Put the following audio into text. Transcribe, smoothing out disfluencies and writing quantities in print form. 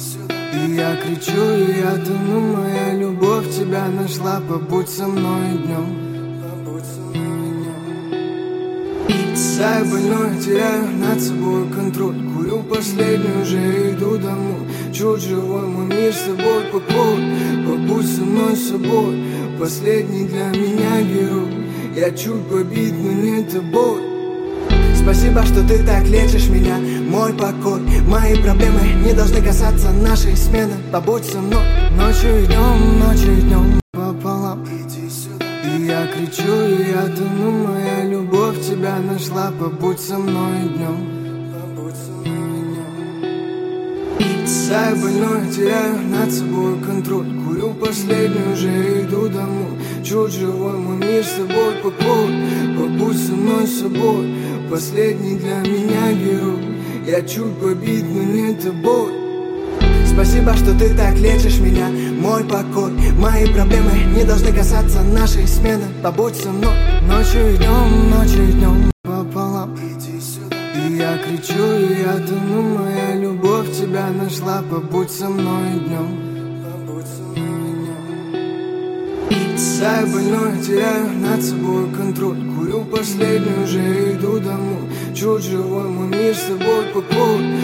И я кричу, и я тону, моя любовь тебя нашла. Побудь со мной днем. Я больной, теряю над собой контроль. Курю последний, уже иду домой. Чуть живой мой мир с тобой покой. Побудь со мной собой, последний для меня герой. Я чуть побит, но не тобой. Спасибо, что ты так лечишь меня, мой покой. Мои проблемы не должны касаться нашей смены. Побудь со мной ночью и днем пополам. И я кричу, и я тону, моя любовь тебя нашла. Побудь со мной днем. Я больной, теряю над собой контроль. Курю последний, уже иду домой. Чуть живой мой мир с тобой покой. Побудь со мной собой, последний для меня герой. Я чуть побит, но не тобой. Спасибо, что ты так лечишь меня, мой покой. Мои проблемы не должны касаться нашей смены. Побудь со мной ночью и днем пополам. И я кричу, и я тону, моя любовь тебя нашла. Побудь со мной днем. Я больной, теряю над собой контроль. Курю последний, уже иду домой. Чуть живой мой мир с тобой покой.